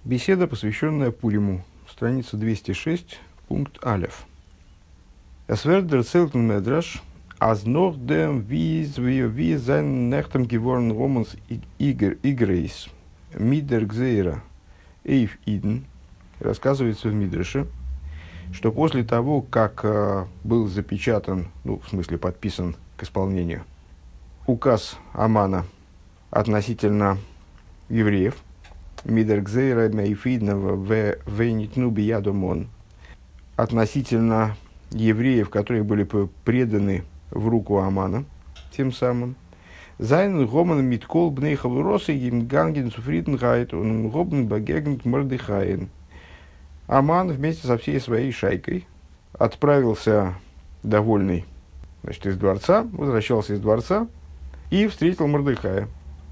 Беседа, посвященная Пуриму. Страница 206, пункт Алеф. Es wird erzählt im Medrash, als nachdem wie sein Nächtem geworden Romans Igreis mit der Gzeira Эйв Иден, рассказывается в Мидраше, что после того, как был запечатан, в смысле подписан к исполнению, указ Амана относительно евреев, Мидер Гзейра Мейфиднова Вейнитну Биядомон, относительно евреев, которые были преданы в руку Амана, тем самым, Зайн Гоман Миткол Бнейхал Росы им Ганген Суфриденгайт он Гобн Багегнт Мордехаен. Аман вместе со всей своей шайкой отправился довольный, из дворца, возвращался из дворца и встретил Мордехая.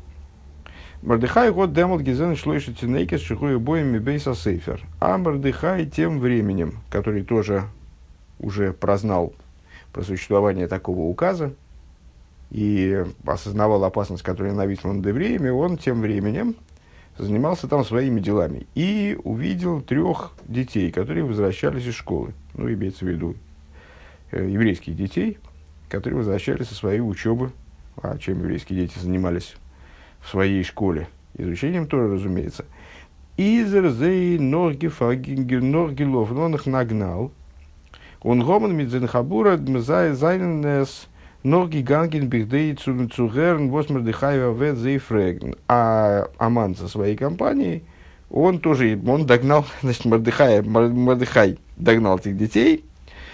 Мордехай год демот гизен шлойши тинейкес шихуя боями бейса сейфер. А Мордехай тем временем, который тоже уже прознал про существование такого указа и осознавал опасность, которая нависла над евреями, он тем временем занимался там своими делами и увидел 3 детей, которые возвращались из школы. Имеется в виду еврейских детей, которые возвращались со своей учебы. А чем еврейские дети занимались в своей школе? Изучением тоже, разумеется. Изерзей Норгилов, он их нагнал. Он гомон мидзенхабура зайнес Норги Ганген Бигдей Цугерн Восмердыхаева Вет Зейфрегн. А Аман со своей компанией, он догнал, Мордехай догнал этих детей,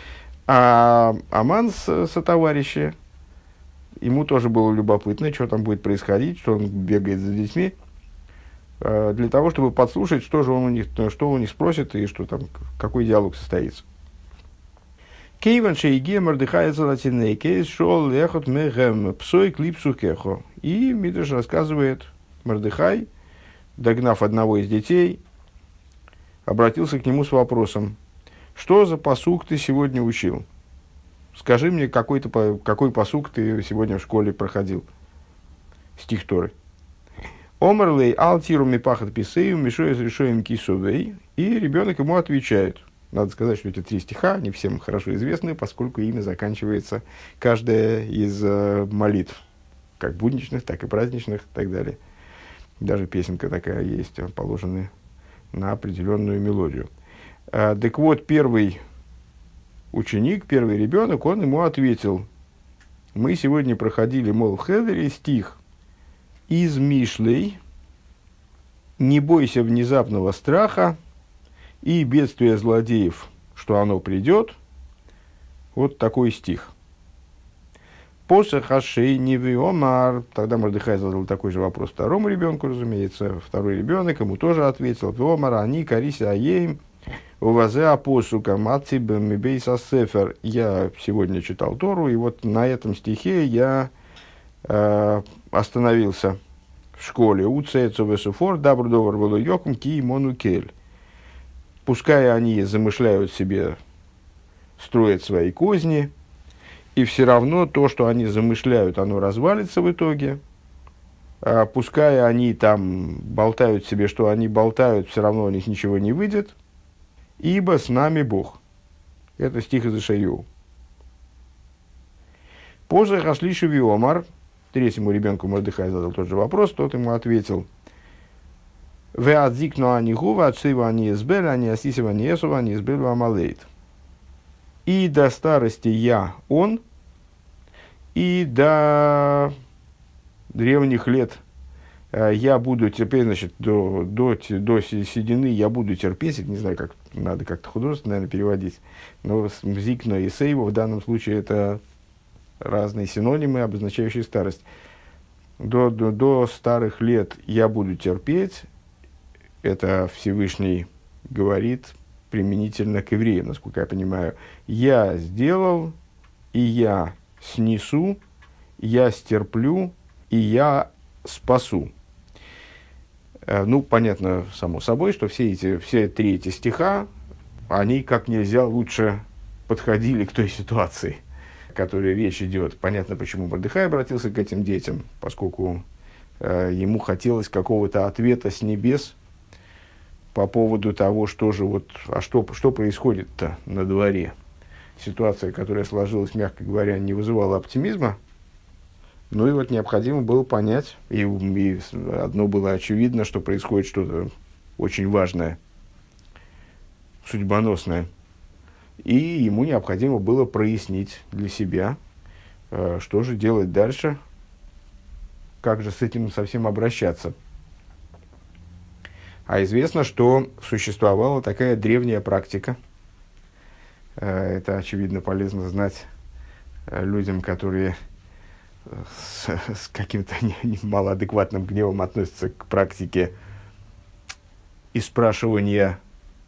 а Аман со товарища, ему тоже было любопытно, что там будет происходить, что он бегает за детьми, для того, чтобы подслушать, что он у них спросит и что там, какой диалог состоится. Кейван шейги Мордехай золотинейке шел лехот мегем псой клипсу кехо. И Мидраш рассказывает, Мордехай, догнав одного из детей, обратился к нему с вопросом: что за пасук ты сегодня учил? Скажи мне, какой пасук ты сегодня в школе проходил? Стих Торы. Омерлей алтиру мипахат писею мишоес решоем кисовей. И ребенок ему отвечает. Надо сказать, что эти 3 стиха, они всем хорошо известны, поскольку ими заканчивается каждая из молитв, как будничных, так и праздничных, и так далее. Даже песенка такая есть, положенная на определенную мелодию. Так вот, первый ученик, первый ребенок, он ему ответил: мы сегодня проходили, в Хедере стих из Мишлей: «Не бойся внезапного страха и бедствия злодеев, что оно придет». Вот такой стих. После хашей не виомар. Тогда Мордехай задал такой же вопрос второму ребенку, разумеется. Второй ребенок ему тоже ответил: виомар они карися аеем увазе апосука мацибем мибейса сефер. Я сегодня читал Тору, и вот на этом стихе я остановился в школе. Уцецовесуфор дабрдовар волойоком ки монукель. Пускай они замышляют себе, строят свои козни, и все равно то, что они замышляют, оно развалится в итоге. Пускай они там болтают себе, что они болтают, все равно у них ничего не выйдет. Ибо с нами Бог. Это стих из Ишайяу. Позже Хашлишу Виомар, 3-му ребенку Мордехай задал тот же вопрос, тот ему ответил: и до старости я он, и до древних лет я буду терпеть, значит, до седины я буду терпеть. Не знаю, как надо как-то художественно, наверное, переводить. Но зикно и сейво в данном случае это разные синонимы, обозначающие старость. До старых лет я буду терпеть. Это Всевышний говорит применительно к евреям, насколько я понимаю. Я сделал, и я снесу, я стерплю, и я спасу. Понятно, само собой, что все 3 эти стиха, они как нельзя лучше подходили к той ситуации, о которой речь идет. Понятно, почему Мордехай обратился к этим детям, поскольку ему хотелось какого-то ответа с небес по поводу того, что происходит-то на дворе. Ситуация, которая сложилась, мягко говоря, не вызывала оптимизма. Ну и вот необходимо было понять, и одно было очевидно, что происходит что-то очень важное, судьбоносное. И ему необходимо было прояснить для себя, что же делать дальше, как же с этим совсем обращаться. А известно, что существовала такая древняя практика. Это, очевидно, полезно знать людям, которые с каким-то малоадекватным гневом относятся к практике и спрашивания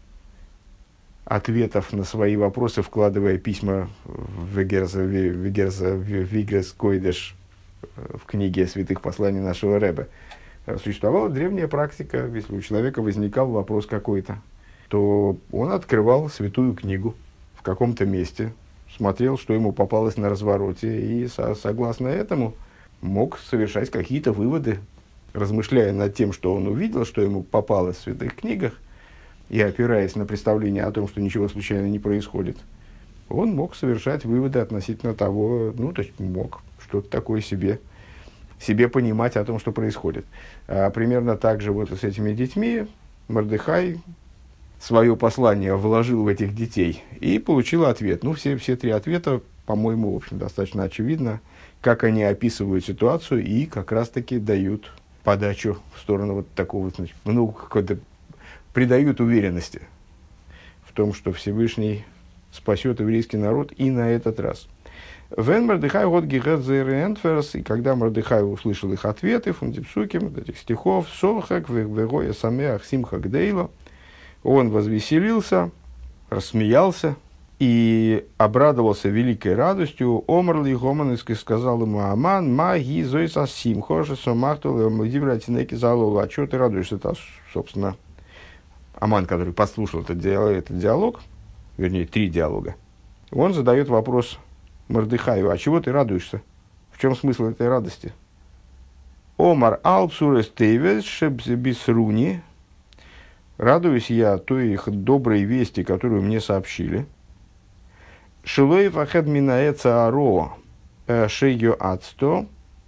ответов на свои вопросы, вкладывая письма в Вигерс Койдеш, в книге святых посланий нашего Ребе. Существовала древняя практика, если у человека возникал вопрос какой-то, то он открывал святую книгу в каком-то месте, смотрел, что ему попалось на развороте, и согласно этому мог совершать какие-то выводы, размышляя над тем, что он увидел, что ему попалось в святых книгах, и опираясь на представление о том, что ничего случайно не происходит, он мог совершать выводы относительно того, то есть мог что-то такое себе понимать о том, что происходит. Примерно так же вот с этими детьми Мордехай свое послание вложил в этих детей и получил ответ. Все три ответа, по-моему, в общем, достаточно очевидно, как они описывают ситуацию и как раз-таки дают подачу в сторону вот такого, какой-то придают уверенности в том, что Всевышний спасет еврейский народ и на этот раз. Вен Мордехай год гигет зейрентверс, и когда Мордехай услышал их ответы, фундипсуким, этих стихов, сохак, вегоя самеах симхак дейла, он возвеселился, рассмеялся и обрадовался великой радостью. Омарли Гоманыский сказал ему: Аман, маги зойса симхо, шесомахтул, мудивратинеки залола. А чего ты радуешься? Это, собственно, Аман, который послушал этот диалог, вернее, 3 диалога, он задает вопрос Мордехаю: а чего ты радуешься? В чем смысл этой радости? Омар алпсурес тейвес шебзебисруни. Радуюсь я той их доброй вести, которую мне сообщили. Шилоев ахед минаэца аро шейо ацто.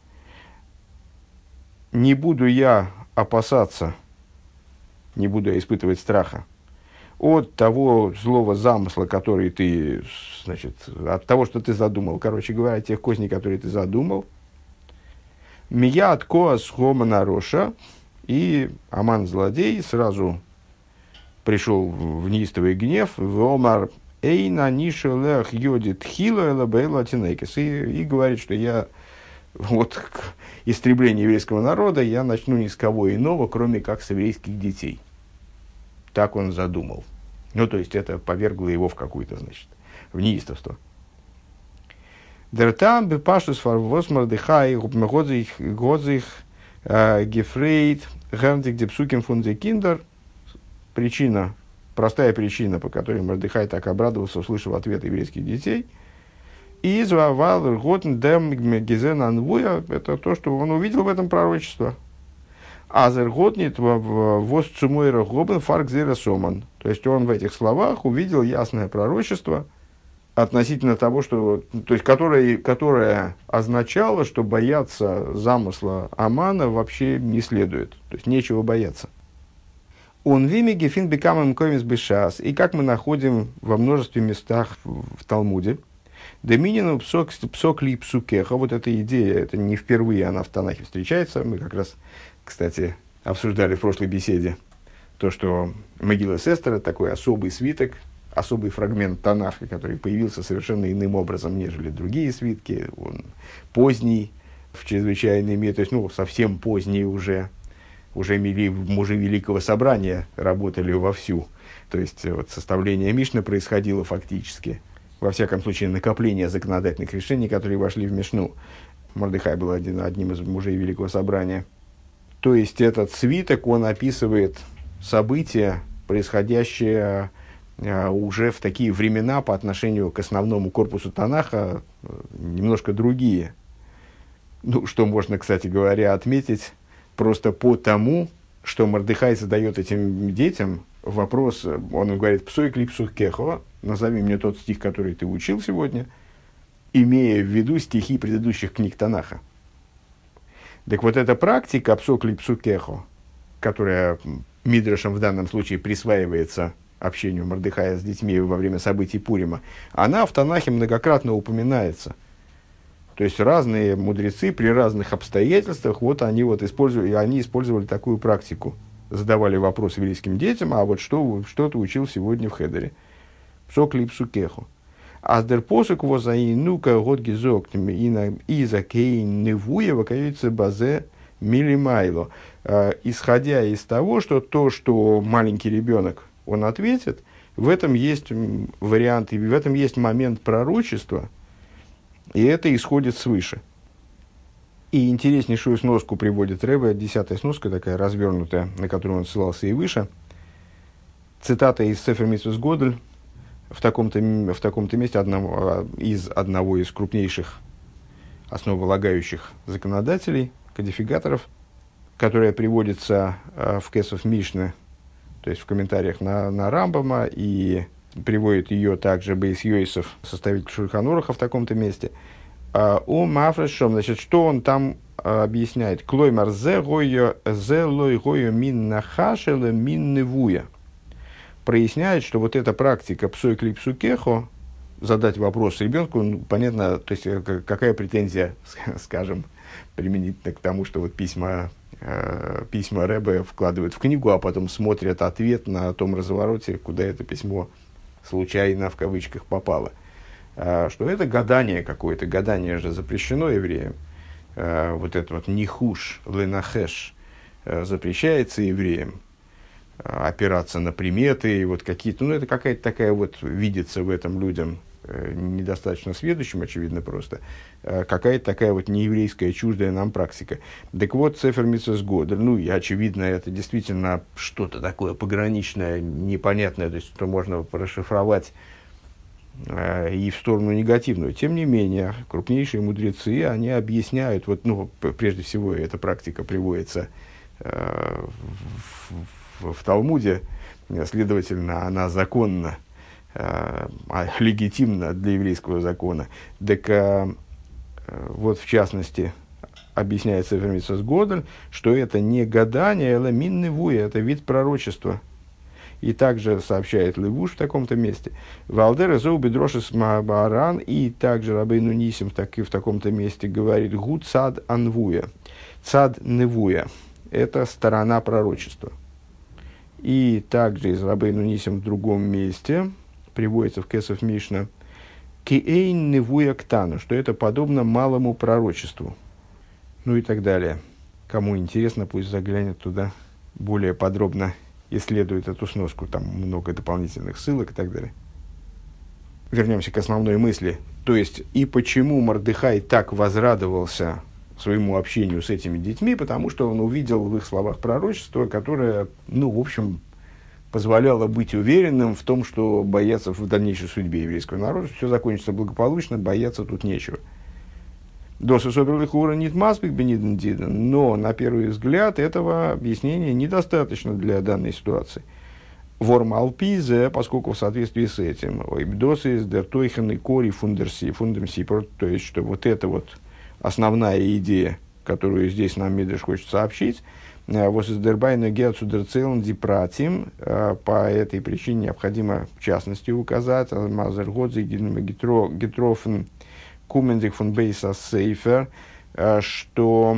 Не буду я опасаться, не буду я испытывать страха от того злого замысла, который ты, от того, что ты задумал. Короче говоря, тех козней, которые ты задумал. Мия от коас хома нароша. И Аман злодей сразу пришел в неистовый гнев. Вомар эйна нишелех йодит хило элабейла тинекис. И говорит, что я вот к истреблению еврейского народа я начну ни с кого иного, кроме как с еврейских детей. Так он задумал. То есть, это повергло его в какую-то, в неистовство. Дертам бепаштус фарвос Мордехай годзих гефрейд герндик депсуким фунзе киндер. Причина, простая причина, по которой Мордехай так обрадовался, услышав ответ еврейских детей. И звавал рготн дем гезен анвуя. Это то, что он увидел в этом пророчество. Азерготнит воз цумойра гобен фаркзера соман. То есть он в этих словах увидел ясное пророчество относительно того, что, то есть которое означало, что бояться замысла Амана вообще не следует. То есть нечего бояться. Он вимиги фин бекамем комис бешас. И как мы находим во множестве местах в Талмуде, Доминину псок ли псукеха. Вот эта идея, это не впервые она в Танахе встречается. Мы как раз, кстати, обсуждали в прошлой беседе то, что Мегилас Эстер — это такой особый свиток, особый фрагмент Танаха, который появился совершенно иным образом, нежели другие свитки. Он поздний в чрезвычайной мере, то есть совсем поздний уже мужи Великого Собрания работали вовсю. То есть составление Мишны происходило фактически. Во всяком случае, накопление законодательных решений, которые вошли в Мишну. Мордехай был одним из мужей Великого Собрания. То есть, этот свиток, он описывает события, происходящие уже в такие времена по отношению к основному корпусу Танаха, немножко другие. Что можно, кстати говоря, отметить просто по тому, что Мордехай задает этим детям вопрос, он говорит, «Псой клипсух кехо», назови мне тот стих, который ты учил сегодня, имея в виду стихи предыдущих книг Танаха. Так вот, эта практика «Псой клипсух кехо», которая Мидрашем в данном случае присваивается общению Мордехая с детьми во время событий Пурима, она в Танахе многократно упоминается. То есть разные мудрецы при разных обстоятельствах они использовали такую практику. Задавали вопрос еврейским детям, а вот что ты учил сегодня в хедере? Псок ли псукеху. Аздер посук возаинука год гизок иза кейн невуя вакаюется базе милимайло. Исходя из того, что маленький ребенок, он ответит, в этом есть вариант, и в этом есть момент пророчества, и это исходит свыше. И интереснейшую сноску приводит Ребе, 10-я сноска, такая развернутая, на которую он ссылался и выше. Цитата из Сефер Мицвос Годель, в таком-то месте одного из крупнейших основополагающих законодателей, кодификаторов, которая приводится в Кесов Мишне, то есть в комментариях на Рамбама, и приводит ее также Бейс Йосеф, составитель Шульхан Оруха в таком-то месте. О Мафрешом, значит, что он там объясняет? Клоймар зе лой гойо мин нахашеле мин невуя. Проясняет, что вот эта практика псой клипсу кехо, задать вопрос ребенку, понятно, то есть какая претензия, скажем, применительно к тому, что вот письма Ребе вкладывают в книгу, а потом смотрят ответ на том развороте, куда это письмо случайно в кавычках попало. Что это гадание какое-то, гадание же запрещено евреям. Вот это вот нихуш, ленахеш запрещается евреям. Опираться на приметы, и вот какие-то, это какая-то такая вот, видится в этом людям, недостаточно сведущим, очевидно, просто, какая-то такая вот нееврейская, чуждая нам практика. Так вот, Сефер Мицвос Годель, и очевидно, это действительно что-то такое пограничное, непонятное, то есть, что можно расшифровать и в сторону негативную. Тем не менее, крупнейшие мудрецы, они объясняют, прежде всего, эта практика приводится в Талмуде, следовательно, она законна, легитимна для еврейского закона. Так вот, в частности, объясняется Сефер Мицвос Годель, что это не гадание, а мин невуя, это вид пророчества. И также сообщает Левуш в таком-то месте. Валдер зоу бедрошес маабаран, и также Рабейну Нисим в таком-то месте говорит гу цад анвуя. Цад невуя. Это сторона пророчества. И также из Рабейну Нисим в другом месте приводится в Кесов Мишна киэйн невуя ктану, что это подобно малому пророчеству. И так далее. Кому интересно, пусть заглянет туда более подробно, исследует эту сноску, там много дополнительных ссылок и так далее. Вернемся к основной мысли. То есть, и почему Мордехай так возрадовался своему общению с этими детьми, потому что он увидел в их словах пророчество, которое, в общем, позволяло быть уверенным в том, что бояться в дальнейшей судьбе еврейского народа, все закончится благополучно, бояться тут нечего. Досы соберлых ура нит маспик бениден диден, но на первый взгляд этого объяснения недостаточно для данной ситуации. Ворм алпизе, поскольку в соответствии с этим, досы из дертойхен и кори фундамси, то есть, что вот эта вот основная идея, которую здесь нам Мидраш хочет сообщить, по этой причине необходимо в частности указать Мазергодзе Гетрофен Кумендик фон Бейса Сейфер, что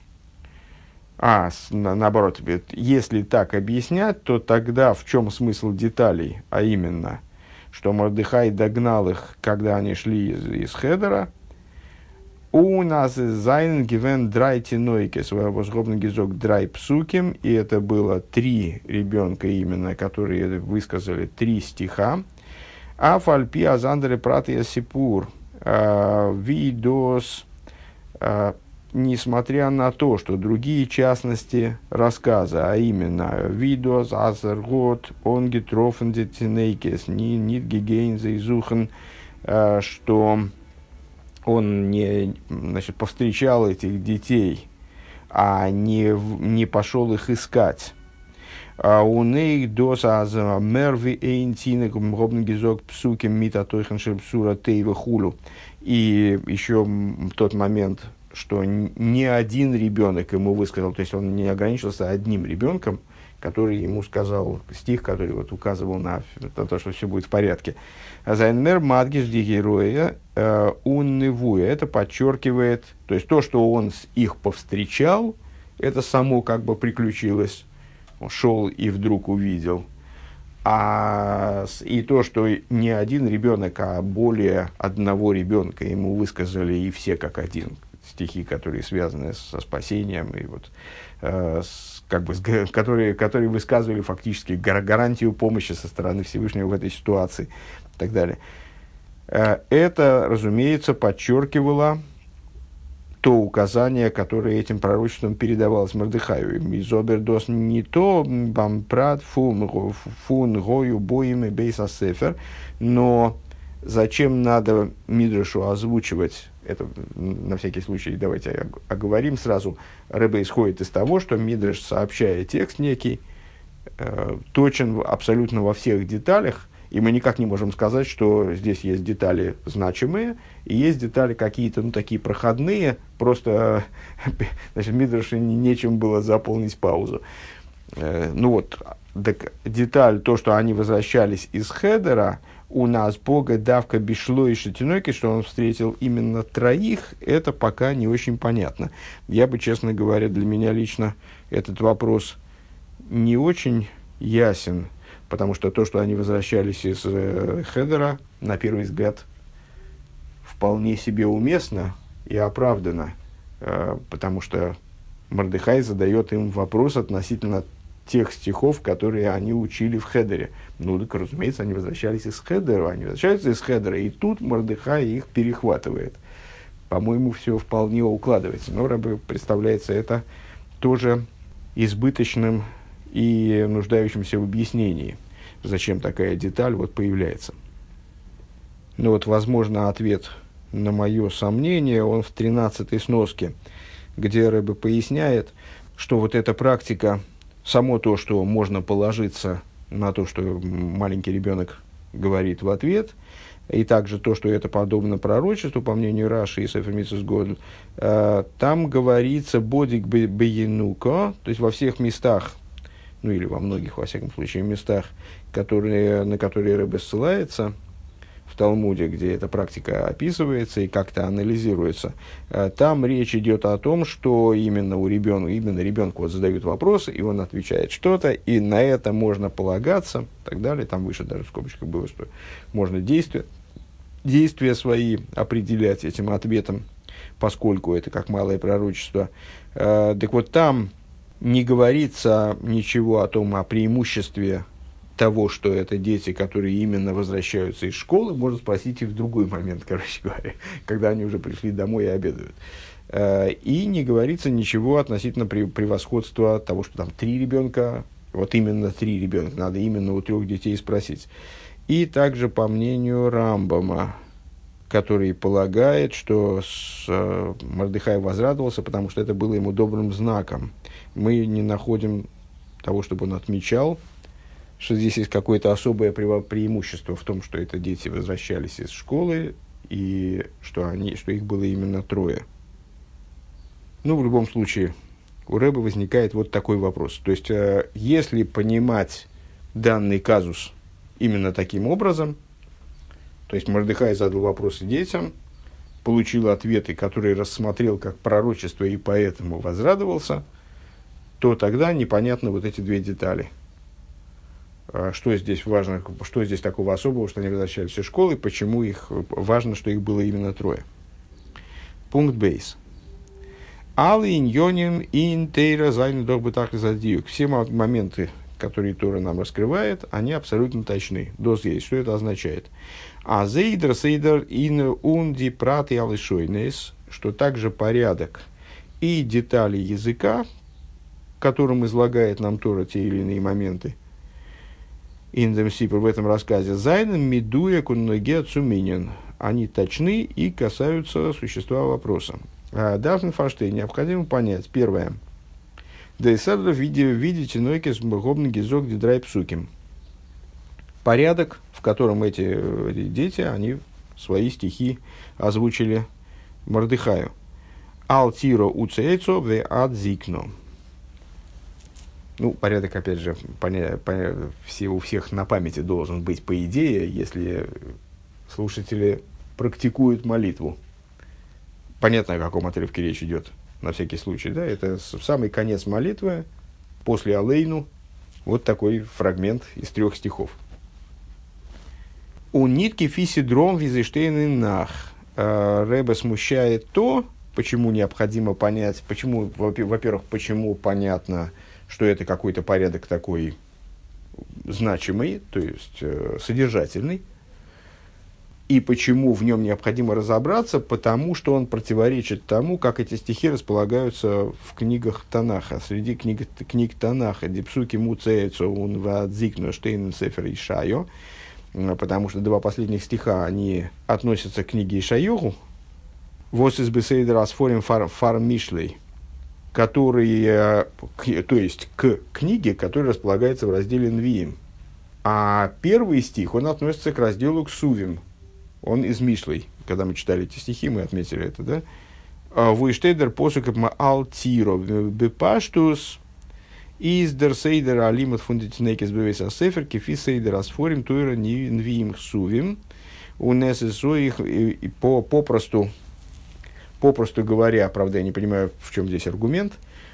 наоборот, если так объяснять, то тогда в чем смысл деталей, а именно, что Мордехай догнал их, когда они шли из Хедера. У нас зайн гивен драй тинойке, возгробный гизок драй псуким, и это было 3 ребенка именно, которые высказали 3 стиха. А фальпи азандере пратия сипур видос, несмотря на то, что другие частности рассказа, а именно видос азергот он гетрофен детинейкес нит гигейнзе изухен, что он не повстречал этих детей, а не пошел их искать. У них доса аз мерви эйнтинек робн гизок псуким мита тойхеншем псура тейва хулю. И еще тот момент, что ни один ребенок ему высказал, то есть он не ограничился одним ребенком, который ему сказал стих, который вот указывал на то, что все будет в порядке. Зайнмер мадгиш дигероя унневуя. Это подчеркивает, то есть то, что он их повстречал, это само как бы приключилось. Он шел и вдруг увидел. И то, что не один ребенок, а более одного ребенка ему высказали, и все как один, стихи, которые связаны со спасением, и вот, которые высказывали фактически гарантию помощи со стороны Всевышнего в этой ситуации и так далее. Это, разумеется, подчеркивало то указание, которое этим пророчеством передавалось Мордехаю. «Изобердос не то бампрат фун гою боим и бейса сефер», но зачем надо Мидрашу озвучивать, это на всякий случай давайте оговорим сразу, Ребе исходит из того, что Мидраш, сообщая текст некий, точен абсолютно во всех деталях, и мы никак не можем сказать, что здесь есть детали значимые, и есть детали какие-то, такие проходные, просто, значит, Мидраше нечем было заполнить паузу. Так деталь, то, что они возвращались из Хедера, у нас Бога давка бишло и шатинойки, что он встретил именно троих, это пока не очень понятно. Я бы, честно говоря, для меня лично этот вопрос не очень ясен, потому что то, что они возвращались из Хедера, на первый взгляд, вполне себе уместно и оправдано, потому что Мордехай задает им вопрос относительно тех стихов, которые они учили в Хедере. Так, разумеется, они возвращались из Хедера, и тут Мордехай их перехватывает. По-моему, все вполне укладывается. Но Рабе представляется это тоже избыточным и нуждающимся в объяснении, зачем такая деталь появляется. Возможно, ответ на мое сомнение, он в 13-й сноске, где Ребе поясняет, что эта практика, само то, что можно положиться на то, что маленький ребенок говорит в ответ, и также то, что это подобно пророчеству, по мнению Раши и Сефер Мицвос Годл, там говорится «бодик беенуко», то есть во всех местах, или во многих, во всяком случае, местах, на которые Ребе ссылается в Талмуде, где эта практика описывается и как-то анализируется, там речь идет о том, что именно ребенку задают вопросы, и он отвечает что-то, и на это можно полагаться, и так далее. Там выше даже в скобочках было, что можно действия свои определять этим ответом, поскольку это как малое пророчество. Так там не говорится ничего о том, о преимуществе того, что это дети, которые именно возвращаются из школы, можно спросить их в другой момент, короче говоря, когда они уже пришли домой и обедают. И не говорится ничего относительно превосходства того, что там 3 ребенка, именно 3 ребенка, надо именно у 3 детей спросить. И также по мнению Рамбама, который полагает, что Мордехай возрадовался, потому что это было ему добрым знаком. Мы не находим того, чтобы он отмечал, что здесь есть какое-то особое преимущество в том, что это дети возвращались из школы, и что их было именно 3. В любом случае, у Ребе возникает такой вопрос. То есть, если понимать данный казус именно таким образом, то есть Мордехай задал вопросы детям, получил ответы, которые рассмотрел как пророчество и поэтому возрадовался, то тогда непонятно эти 2 детали. Что здесь важно, что здесь такого особого, что они возвращались из школы, почему важно, что их было именно 3. Пункт бейс. Алы иньоним ин тейра зайн дорбы так задиюк. Все моменты, которые Тора нам раскрывает, они абсолютно точны. Дос есть. Что это означает? А зейдер сейдер ин унди прат и алышойнес, что также порядок и детали языка, которым излагает нам Тора те или иные моменты, в этом рассказе Зайнен Медуя Кунноге Цуминин. Они точны и касаются существа вопроса. Дафн Фаштейн необходимо понять. Первое. Да и садра в виде чинойки с богобный гизок дидрай псуким. Порядок, в котором эти дети, они свои стихи озвучили Мордыхаю. Алтиро уцейцо ве адзикно. Ну, порядок, опять же, у всех на памяти должен быть, по идее, если слушатели практикуют молитву. Понятно, о каком отрывке речь идет, на всякий случай, да? Это самый конец молитвы, после Алейну, вот такой фрагмент из 3 стихов. У нитки фисидром визиштейны нах. Ребе смущает то, почему необходимо понять, почему, во-первых, почему понятно, что это какой-то порядок такой значимый, то есть содержательный, и почему в нем необходимо разобраться, потому что он противоречит тому, как эти стихи располагаются в книгах Танаха. Среди книг Танаха «Дипсуки муцеецо ун ваадзикно штейнен сефер Ишайо», потому что 2 последних стиха, они относятся к книге Ишайоху, «Вос из бесейдер асфорим фар мишлей», которые, то есть к книге, которая располагается в разделе Нвиим. А 1 стих, он относится к разделу Ксувим. Он из Мишлей. Когда мы читали эти стихи, мы отметили это, да? «Вуиштейдер посукап ма алтиро бепаштус издер сейдер алимат фундитинекис бевес асефер кефи сейдер асфорим туира нвиим Ксувим». Унесесу их попросту говоря, правда, я не понимаю, в чем здесь аргумент,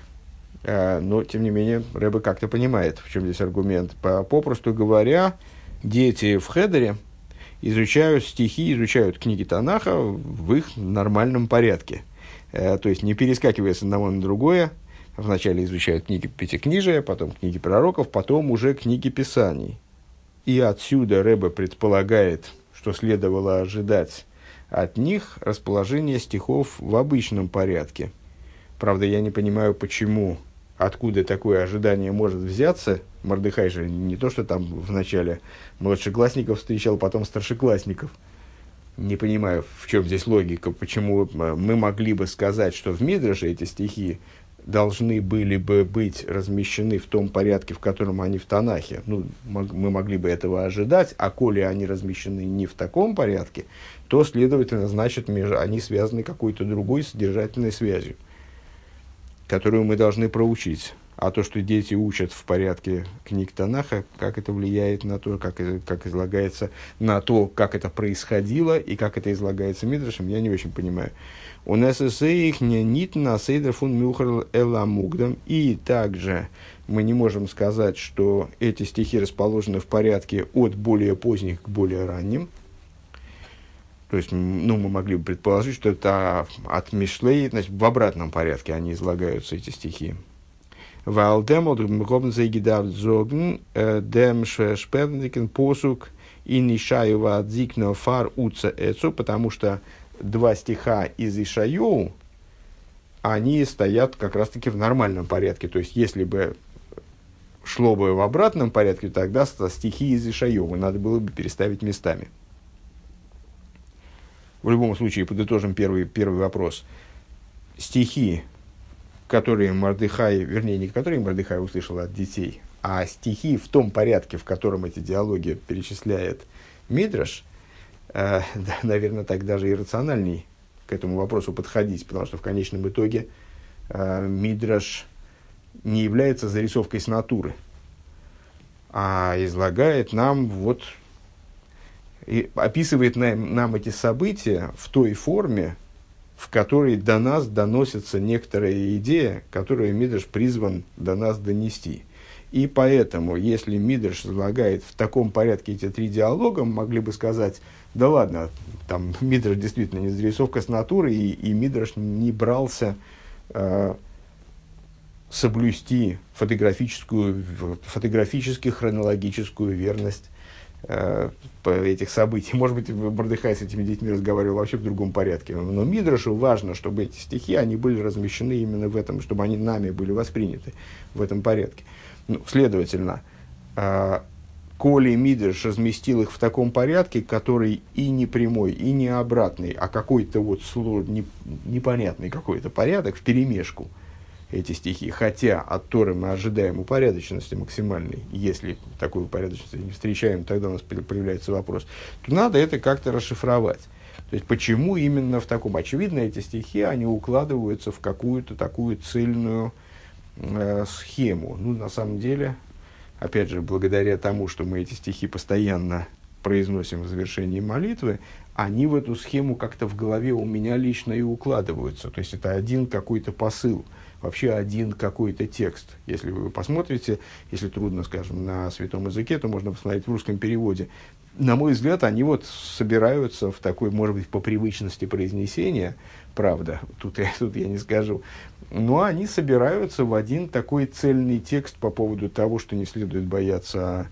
но, тем не менее, Ребе как-то понимает, в чем здесь аргумент. Попросту говоря, дети в хедере изучают стихи, изучают книги Танаха в их нормальном порядке. То есть, не перескакивая с одного на другое, вначале изучают книги Пятикнижия, потом книги пророков, потом уже книги Писаний. И отсюда Ребе предполагает, что следовало ожидать от них расположение стихов в обычном порядке. Правда, я не понимаю, почему, откуда такое ожидание может взяться. Мордыхай же не то, что там вначале младшеклассников встречал, потом старшеклассников. Не понимаю, в чем здесь логика, почему мы могли бы сказать, что в Мидраше эти стихи должны были бы быть размещены в том порядке, в котором они в Танахе. Ну, мы могли бы этого ожидать, а коли они размещены не в таком порядке, то, следовательно, значит, они связаны какой-то другой содержательной связью, которую мы должны проучить. А то, что дети учат в порядке книг Танаха, как это влияет на то, как излагается, на то, как это происходило и как это излагается Мидрашем, я не очень понимаю. У нас их не нит на сейдер фун мюхар эламугдам. И также мы не можем сказать, что эти стихи расположены в порядке от более поздних к более ранним. То есть, мы могли бы предположить, что это от Мишлей, значит, в обратном порядке они излагаются, эти стихи. Валдемол гобнзейгидав зогн дем шпевникен посук и нишаева дзикно фар уца эцу, потому что 2 стиха из Ишайоу, они стоят как раз-таки в нормальном порядке. То есть, если бы шло бы в обратном порядке, тогда стихи из Ишайоу надо было бы переставить местами. В любом случае, подытожим первый вопрос. Стихи, которые Мордыхай, вернее, не которые Мордыхай услышал от детей, а стихи в том порядке, в котором эти диалоги перечисляет Мидраш, наверное, так даже иррациональней к этому вопросу подходить, потому что в конечном итоге Мидраш не является зарисовкой с натуры, а излагает нам, и описывает нам эти события в той форме, в которой до нас доносится некоторая идея, которую Мидраш призван до нас донести. И поэтому, если Мидраш излагает в таком порядке эти 3 диалога, мы могли бы сказать, да ладно, там Мидраш действительно не зарисовка с натуры, и Мидраш не брался соблюсти фотографически-хронологическую верность этих событий. Может быть, Мордыхай с этими детьми разговаривал вообще в другом порядке. Но Мидрашу важно, чтобы эти стихи, они были размещены именно в этом, чтобы они нами были восприняты в этом порядке. Следовательно, коли Мидраш разместил их в таком порядке, который и не прямой, и не обратный, а какой-то непонятный какой-то порядок вперемешку, эти стихи, хотя от Торы мы ожидаем упорядоченности максимальной, если такой упорядоченности не встречаем, тогда у нас появляется вопрос, то надо это как-то расшифровать. То есть, почему именно в таком? Очевидно, эти стихи, они укладываются в какую-то такую цельную схему. Ну, на самом деле, опять же, благодаря тому, что мы эти стихи постоянно произносим в завершении молитвы, они в эту схему как-то в голове у меня лично и укладываются. То есть, это один какой-то посыл, вообще один какой-то текст. Если вы посмотрите, если трудно, скажем, на святом языке, то можно посмотреть в русском переводе. На мой взгляд, они вот собираются в такой, может быть, по привычности произнесения, правда, тут я не скажу, но они собираются в один такой цельный текст по поводу того, что не следует бояться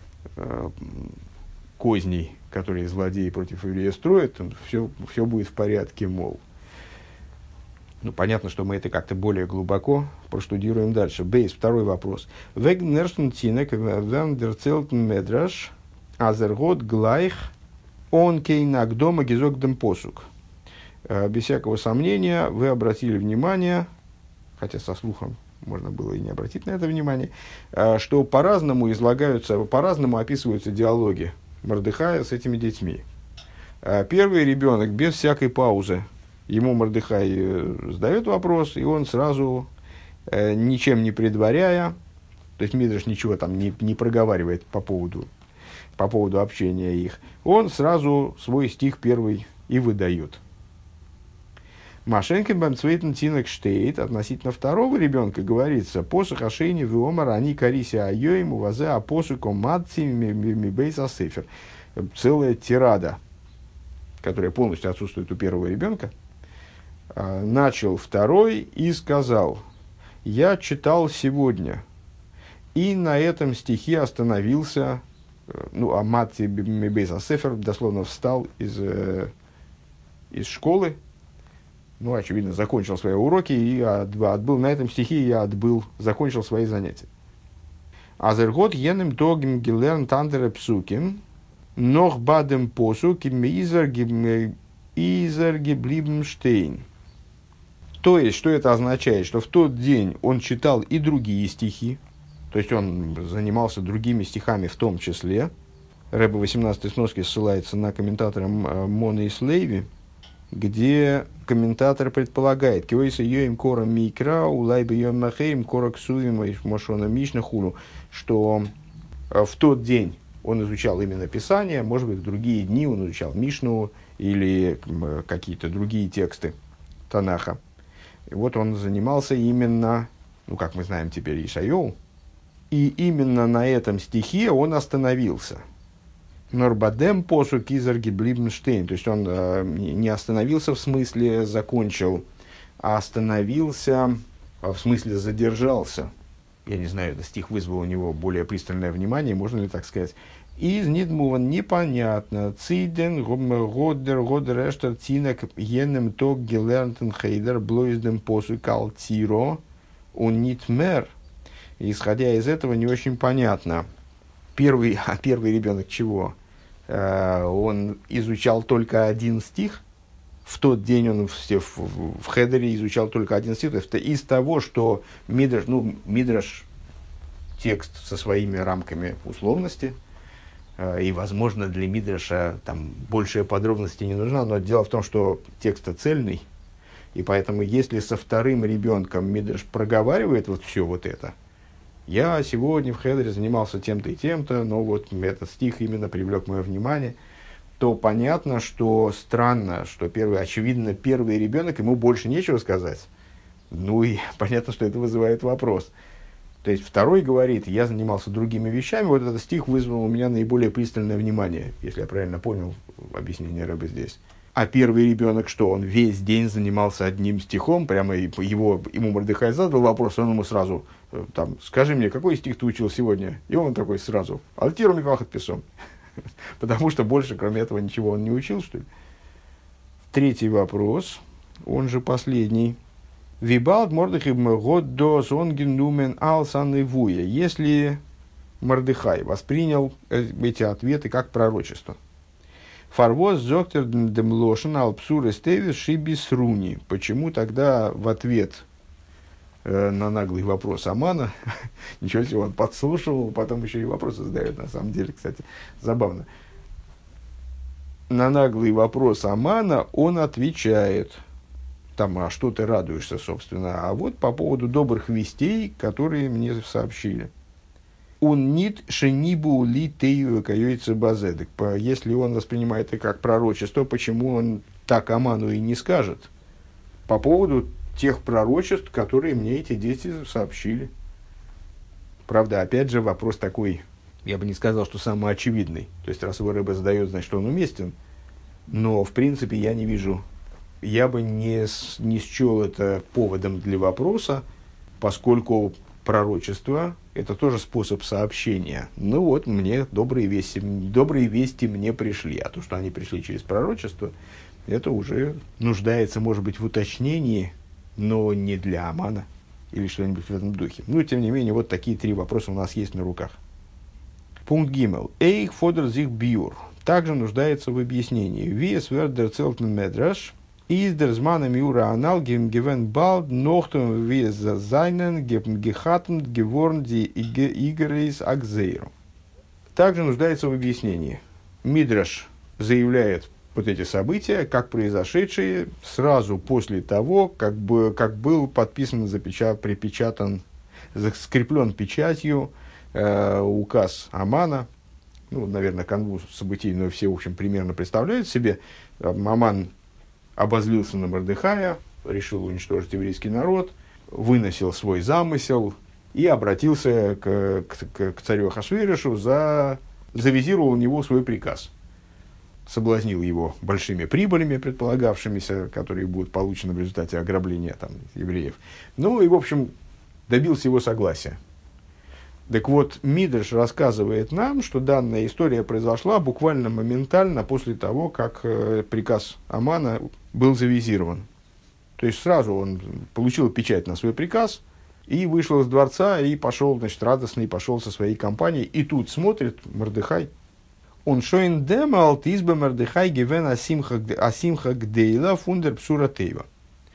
козней, которые злодеи против еврея строят, все будет в порядке, мол. Ну, понятно, что мы это как-то более глубоко проштудируем дальше. Бейс, второй вопрос. Вегнершн тинек вендерцелтен медраш азергот глайх он кейнак дома гизогдем посук. Без всякого сомнения, вы обратили внимание, хотя со слухом можно было и не обратить на это внимание, что по-разному излагаются, по-разному описываются диалоги Мордехая с этими детьми. Первый ребенок без всякой паузы. Ему Мордехай задает вопрос, и он сразу, ничем не предваряя, то есть Мидраш ничего там не проговаривает по поводу общения их, он сразу свой стих первый и выдает. Машенкин бам цвейтен тинок штейт, относительно второго ребенка говорится, посох ашейни виомар они карися айоим увазе апосуком матци мибейс асефер. Целая тирада, которая полностью отсутствует у первого ребенка. Начал второй и сказал: я читал сегодня, и на этом стихе остановился. Ну, а матци мибейс асефер дословно встал из школы. Ну, очевидно, закончил свои уроки и отбыл. На этом стихе я закончил свои занятия. Азергот енем тогим гилерн тандере псуким, нох бадем посуким изерги блибмштейн. То есть, что это означает? Что в тот день он читал и другие стихи, то есть он занимался другими стихами в том числе. Рэбе 18-й сноски ссылается на комментатора Мона и Слейви, где комментатор предполагает, что в тот день он изучал именно Писание, может быть, в другие дни он изучал Мишну или какие-то другие тексты Танаха. И вот он занимался именно, ну, как мы знаем теперь, Ишайоу, и именно на этом стихе он остановился. Норбадем посу кизер гиблибнштейн. То есть он не остановился в смысле закончил, а остановился в смысле задержался. Я не знаю, этот стих вызвал у него более пристальное внимание, можно ли так сказать. Из нидмуван непонятно. Циден годер эштер тинек енем тог гелернтен хейдер блойздем посу калтиро он нитмер. Исходя из этого, не очень понятно. Первый ребенок чего? Он изучал только один стих. В тот день он в хедере изучал только один стих. То есть из того, что Мидраш текст со своими рамками условности, и, возможно, для Мидраша там большая подробности не нужна, но дело в том, что текст цельный, и поэтому если со вторым ребенком Мидраш проговаривает вот все вот это, я сегодня в хедере занимался тем-то и тем-то, но вот этот стих именно привлек мое внимание, то понятно, что странно, что очевидно, первый ребенок, ему больше нечего сказать. Ну и понятно, что это вызывает вопрос. То есть второй говорит, я занимался другими вещами, вот этот стих вызвал у меня наиболее пристальное внимание, если я правильно понял объяснение Рэбе здесь. А первый ребенок, что он весь день занимался одним стихом, прямо ему Мордехай задал вопрос, он ему сразу, там, скажи мне, какой стих ты учил сегодня? И он такой сразу, альтиру миквахат писом. Потому что больше, кроме этого, ничего он не учил, что ли. Третий вопрос, он же последний. Вибалд Мордехай год до зонген нумен алсан и вуя. Если Мордехай воспринял эти ответы как пророчество. Фарвоз зоктер демлошен алпсур эстевис шибис руни. Почему тогда в ответ на наглый вопрос Амана. Ничего себе, он подслушивал, потом еще и вопросы задает, на самом деле, кстати, забавно. На наглый вопрос Амана он отвечает, там, а что ты радуешься, собственно, а вот по поводу добрых вестей, которые мне сообщили. Он нит шенибу ли тею каюется базедек. Если он воспринимает это как пророчество, почему он так Аману и не скажет по поводу тех пророчеств, которые мне эти дети сообщили. Правда, опять же, вопрос такой, я бы не сказал, что самый очевидный. То есть, раз его Ребе задает, значит, он уместен. Но, в принципе, я не вижу, я бы не счел это поводом для вопроса, поскольку пророчество – это тоже способ сообщения. Ну вот, мне добрые вести мне пришли. А то, что они пришли через пророчество, это уже нуждается, может быть, в уточнении, но не для Амана или что-нибудь в этом духе. Ну, тем не менее, вот такие 3 вопроса у нас есть на руках. Пункт Гиммел. Эйх фодер зих бьюр. Также нуждается в объяснении. Виес вердер целтен медраш. Из дерзмана миура анал гивен балд нохтом виес зайнен гехатен геворн ди игрейс акзейру. Также нуждается в объяснении. Мидраш заявляет вот эти события, как произошедшие сразу после того, как был подписан, припечатан, скреплен печатью указ Амана. Ну, наверное, канву событий, но все, в общем, примерно представляют себе. Аман обозлился на Мордехая, решил уничтожить еврейский народ, выносил свой замысел и обратился к царю Ахашвирошу, завизировал у него свой приказ. Соблазнил его большими прибылями, предполагавшимися, которые будут получены в результате ограбления там, евреев. Ну и, в общем, добился его согласия. Так вот, Мидраш рассказывает нам, что данная история произошла буквально моментально после того, как приказ Амана был завизирован. То есть сразу он получил печать на свой приказ и вышел из дворца и пошел, значит, радостный, пошел со своей компанией. И тут смотрит Мордехай. Он шоин демал тизбе Мордехай гивен асимха гдейла фундер псура тейва.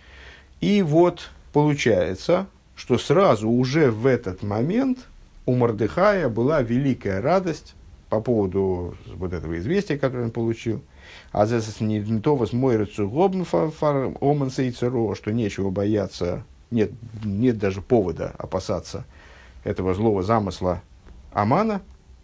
И вот получается, что сразу уже в этот момент у Мордехая была великая радость по поводу вот этого известия, которое он получил. А за не то возмоется гобн фар оман сейцеро, что нечего бояться, нет даже повода опасаться этого злого замысла Амана.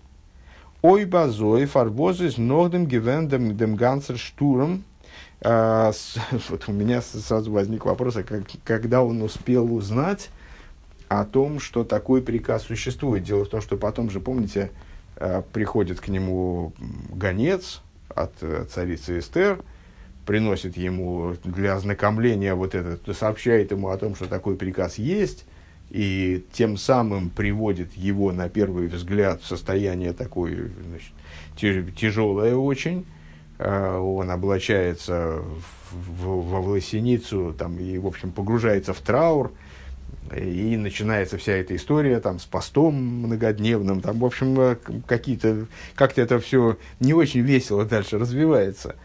Ой базой фарбозис ногдем гивендем дем гансер штурм. Вот у меня сразу возник вопрос, когда он успел узнать о том, что такой приказ существует. Дело в том, что потом же, помните, приходит к нему гонец от царицы Эстер, приносит ему для ознакомления вот это, сообщает ему о том, что такой приказ есть, и тем самым приводит его на первый взгляд в состояние такое, значит, тяжелое очень. Он облачается во власеницу там, и, в общем, погружается в траур. И начинается вся эта история там, с постом многодневным. Там, в общем, как-то это все не очень весело дальше развивается.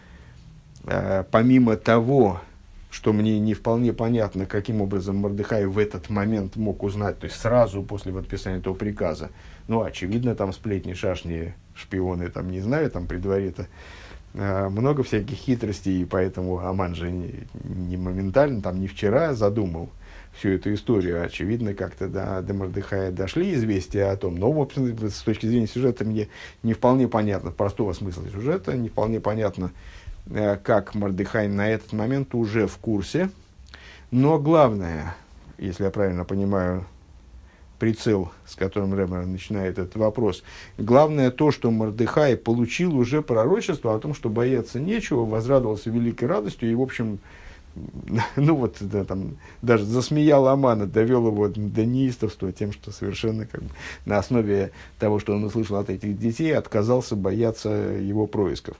Помимо того, что мне не вполне понятно, каким образом Мордехай в этот момент мог узнать, то есть сразу после подписания этого приказа. Ну, очевидно, там сплетни, шашни, шпионы, там, не знаю, там при дворе-то много всяких хитростей, и поэтому Аман же не моментально, там, не вчера задумал всю эту историю. Очевидно, как-то до Мордехая дошли известия о том. Но, в общем, с точки зрения сюжета, мне не вполне понятно, простого смысла сюжета, не вполне понятно, как Мордехай на этот момент уже в курсе. Но главное, если я правильно понимаю прицел, с которым Ребе начинает этот вопрос, главное то, что Мордехай получил уже пророчество о том, что бояться нечего, возрадовался великой радостью и, в общем, ну вот, да, там, даже засмеял Амана, довел его до неистовства тем, что совершенно как бы, на основе того, что он услышал от этих детей, отказался бояться его происков.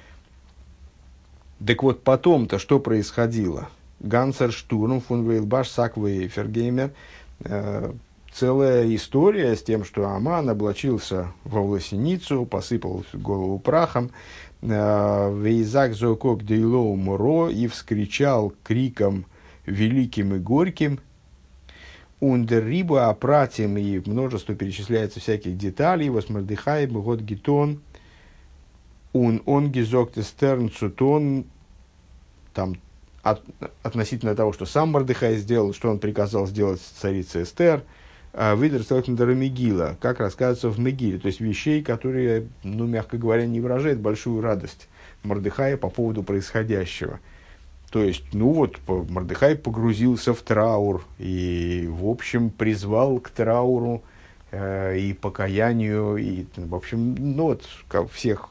Так вот, потом-то что происходило? Гансер Штурм, фон Вейлбаш, Саквей, Фергеймер. Целая история с тем, что Аман облачился во власеницу, посыпал голову прахом, Вейзак зокок дейлоу моро и вскричал криком великим и горьким. Ундер риба апратим, и множество перечисляется всяких деталей. Вот Мордехай, год гитон, он гизок тестерн цутон, там относительно того, что сам Мордехай сделал, что он приказал сделать царице Эстер, выдер стелтендера Мегила, как рассказывается в Мегиле, то есть вещей, которые, ну, мягко говоря, не выражают большую радость Мордехая по поводу происходящего. То есть, ну вот, Мордехай погрузился в траур и, в общем, призвал к трауру и покаянию, и, в общем, ну вот, всех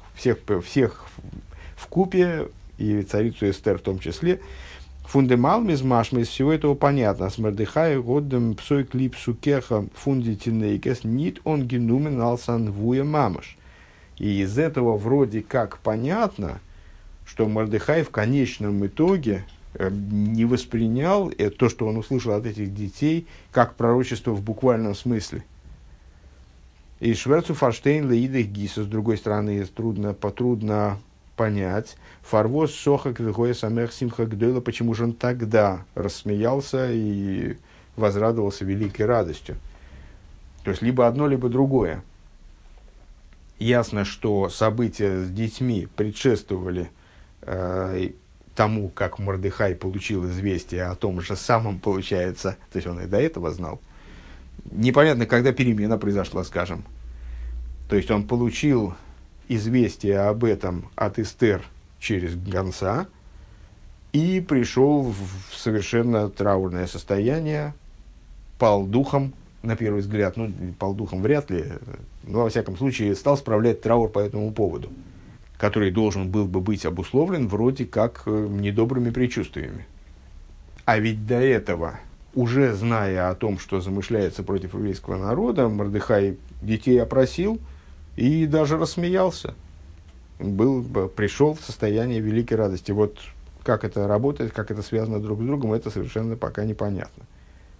вкупе, и царицу Эстер в том числе. Фундемал мизмашма, из всего этого понятно. С Мордехай годом псой клипсу кеха фундитинейкес нит он генумен алсан вуя мамаш. И из этого вроде как понятно, что Мордехай в конечном итоге не воспринял то, что он услышал от этих детей, как пророчество в буквальном смысле. И Шверцу Фарштейн Леидах Гиса, с другой стороны, трудно понять. Фарвоз Сохак Вихоя Самех Симха Гдойла, почему же он тогда рассмеялся и возрадовался великой радостью. То есть, либо одно, либо другое. Ясно, что события с детьми предшествовали тому, как Мордехай получил известие о том же самом, получается, то есть он и до этого знал. Непонятно, когда перемена произошла, скажем. То есть он получил известие об этом от Эстер через гонца и пришел в совершенно траурное состояние, пал духом, на первый взгляд, ну, пал духом вряд ли, но, во всяком случае, стал справлять траур по этому поводу, который должен был бы быть обусловлен вроде как недобрыми предчувствиями. А ведь до этого, уже зная о том, что замышляется против еврейского народа, Мордехай детей опросил и даже рассмеялся. Пришел в состояние великой радости. Вот как это работает, как это связано друг с другом, это совершенно пока непонятно.